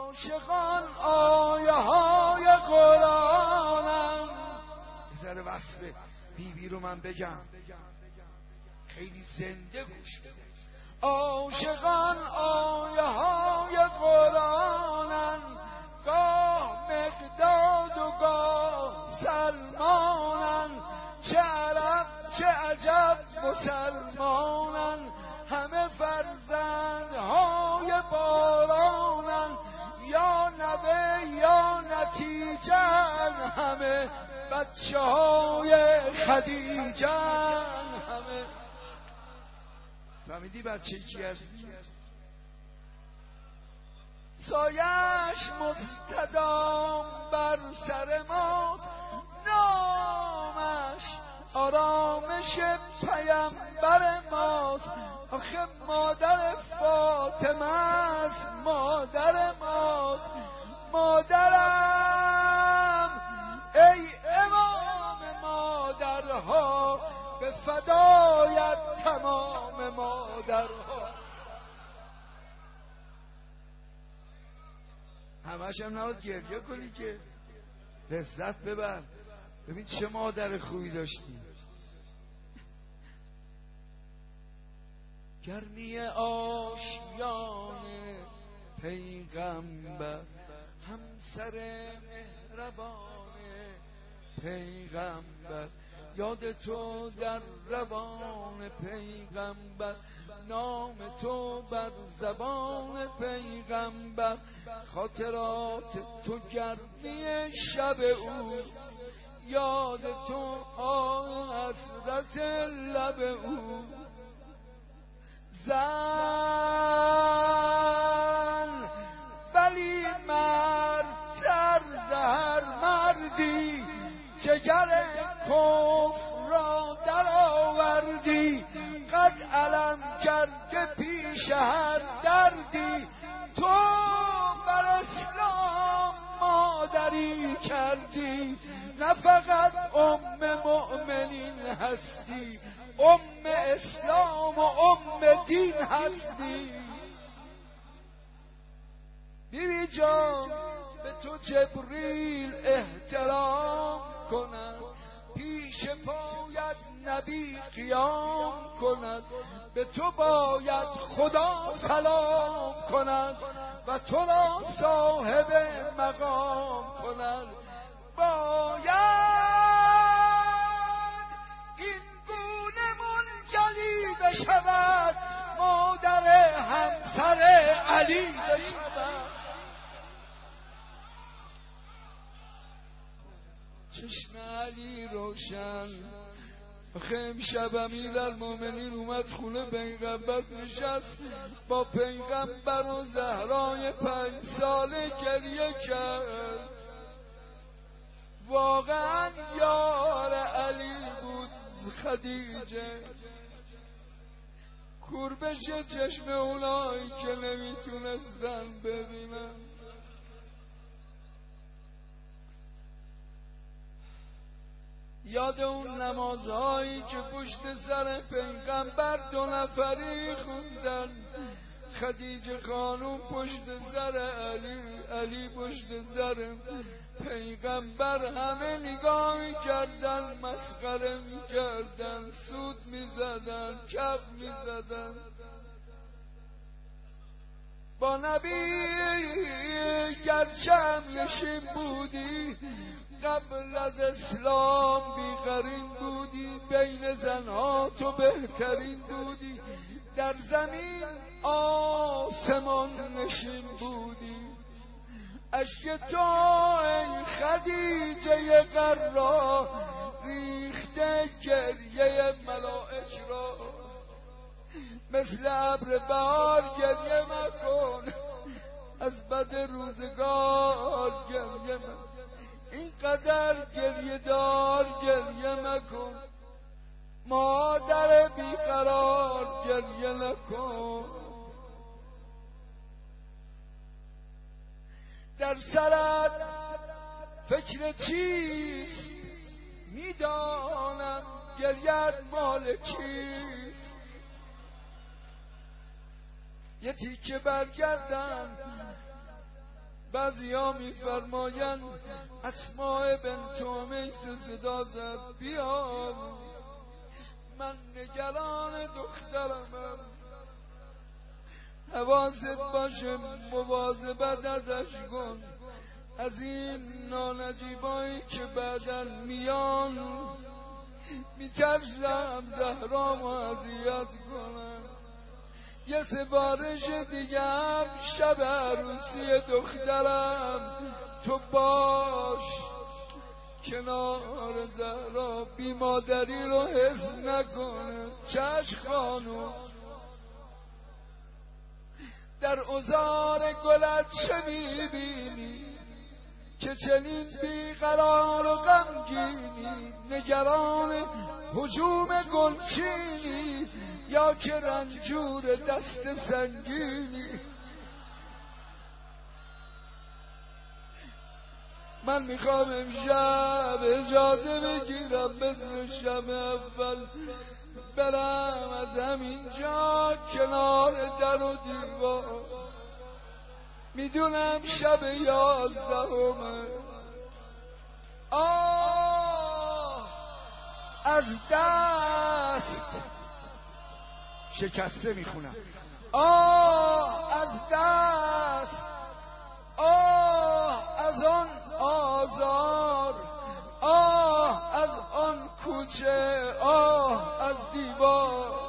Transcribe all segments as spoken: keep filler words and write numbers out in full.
عاشقان آیه های قرآنم. یه ذره وصف بیبی رو من بگم، خیلی زنده گوش بده. عاشقان آیه های قرآنن، گاه مقداد و گاه سلمانن، چه عرب چه عجب مسلمانن، همه فرزندهای بارانن، یا نوه یا نتیجن، همه بچه های خدیجن. همه فهمیدی بچه کی هست؟ سایش مستدام بر سر ماست، نامش آرامش پیامبر ماست. آخه مادر فاطمه است، مادر ماست. مادرم ای امام مادرها، به فدایت تمام مادرها. همش هم نباید گریه کنی که، لذت ببر. ببین چه مادر خوبی داشتی. گرمی آشیان پیغمبر، همسر مهربان پیغمبر، یاد تو در روان پیغمبر، نام تو بر زبان پیغمبر، خاطرات تو گرمی شب او، یاد تو آه حسرت لب او. زن ولی مردتر زهر مردی، جگر کفر را در آوردی، قد علم کرده پیش هر دردی، تو بر اسلام مادری کردی، نه فقط ام مؤمنین هستی، ام اسلام و ام دین هستی. بیبی جان به تو جبریل احترام کند، پیش پایت نبی قیام کند، به تو باید خدا سلام کند و تو را صاحب مقام کند. باید این گونه منجلی بشود، مادر همسر علی بشود. چشم علی روشن. آخه امشب امیرالمومنین اومد خونه پیغمبر نشست، با پیغمبر و زهرای پنج ساله گریه کرد. واقعا یار علی بود خدیجه، کوربش چشم اونایی که نمیتونستن ببینن. یاد اون نمازهایی که پشت سر پیغمبر دو نفری خوندن، خدیجه خانوم پشت سر علی، علی پشت سر پیغمبر، همه نگاه میکردن، مسخره میکردن، سود میزدن، کف میزدن. با نبی گرچه هم نشین بودی، قبل از اسلام بیقرین بودی، بین زنها تو بهترین بودی، در زمین آسمان نشین بودی. اشک تو ای خدیجه غرا، ریخته گریه ملائک را، مثل ابر بهار گریه مکن، از بد روزگار گریه مکن، اینقدر گریه دار گریه مکن، مادر بیقرار گریه نکن. در سرت فکر چیست؟ میدانم گریت مال کیست؟ یه تیکه برگردن بعضیا میفرمایند اسماء بنت امیس صدا زد بیا، من نگران دخترمم، حواست باشه مواظبت ازش کن، از این نانجیبایی که بعدن میان میترسم زهرامو اذیت کنم. یه سفارش دیگه هم شب عروسی دخترم تو باش کنار زهرا، بی مادری رو حس نکنه. چشم خانوم، در ازار گلت چه میبینی که چنین بیقرار و غمگینی؟ نگران هجوم گلچینی یا که رنجور دست سنگینی؟ من میخوام امشب اجازه بگیرم مثل شب اول برم از همینجا کنار در و دیوار. میدونم شب یازدهمه، آه از دست شکسته میخونم، آه از دست، آه از آن آزار، آه از آن کوچه، آه از دیوار.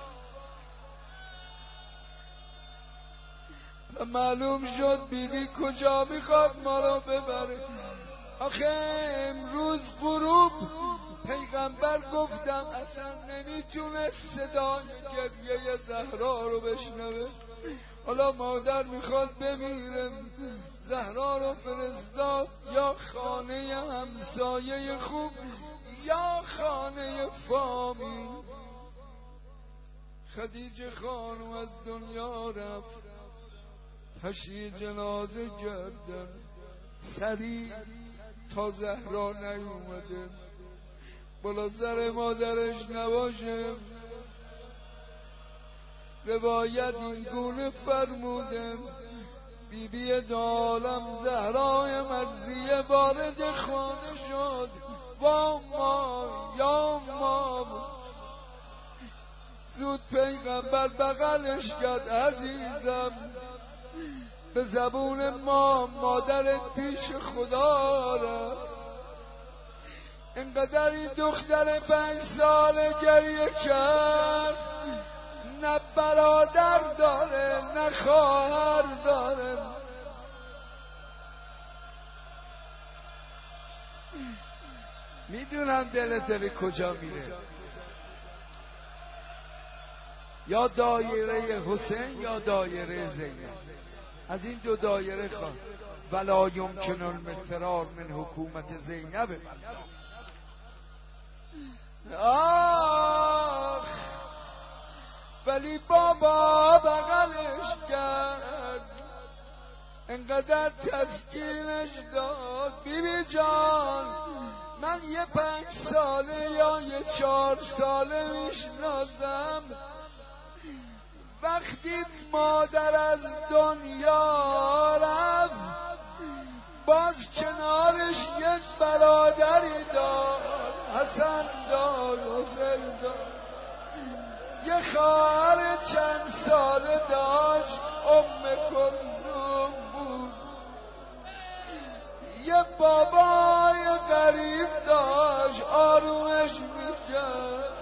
معلوم شد بیبی کجا میخواد ما رو ببره. آخه امروز غروب پیغمبر گفتم اصلا نمیتونه صدای گریه زهرا رو بشنوه. حالا مادر میخواد بمیره، زهرا رو فرستاد یا خانه همسایه خوب یا خانه فامیل. خدیجه خانم از دنیا رفت، تشییع جنازه کردن سریع تا زهرا نیومده. بالا سر مادرش نباشه. روایت این گونه فرموده بیبی دو عالم زهرای مرضیه وارد خانه شد. وا ما یا ما، زود پیغمبر بغلش کرد، عزیزم به زبون ما مادرت پیش خدا رفت. انقدر این دختر پنج ساله گریه کرد، نه برادر داره نه خواهر داره. میدونم دلت داره کجا میره، یا دایره حسین یا دایره زینب. از این دو دایره خواه ولا یمکن الفرار من حکومت زینب. آخ ولی بابا بغلش کرد، انقدر تسکینش داد. بیبی جان من یه پنج ساله یا یه چهار ساله میشناسم وقتی مادر از دنیا رفت باز کنارش یک برادری دار، حسن دار، حسین دار، یه خواهر چند ساله داشت، ام کلثوم بود، یه بابای غریب داشت آرومش میکرد.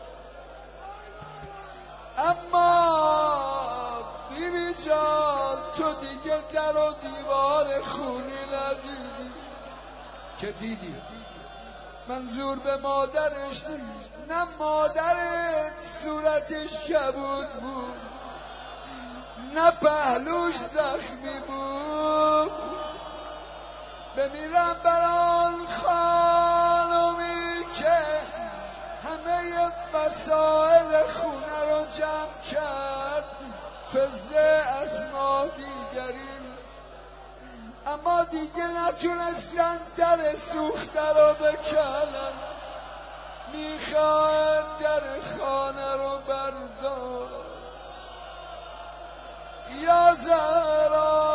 اما بیبی جان تو دیگه در و دیوار خونی ندیدی که دیدی. منظور به مادرش نه مادر صورتش کبود بود نه پهلوش زخمی بود. بمیرم بران خانومی که همه مسائل خونه رو جمع کرد، فزده اسما دیگری، اما دیگه نتونستن در سوخته رو بکنن. میخواد در خانه رو بردار یا زهرا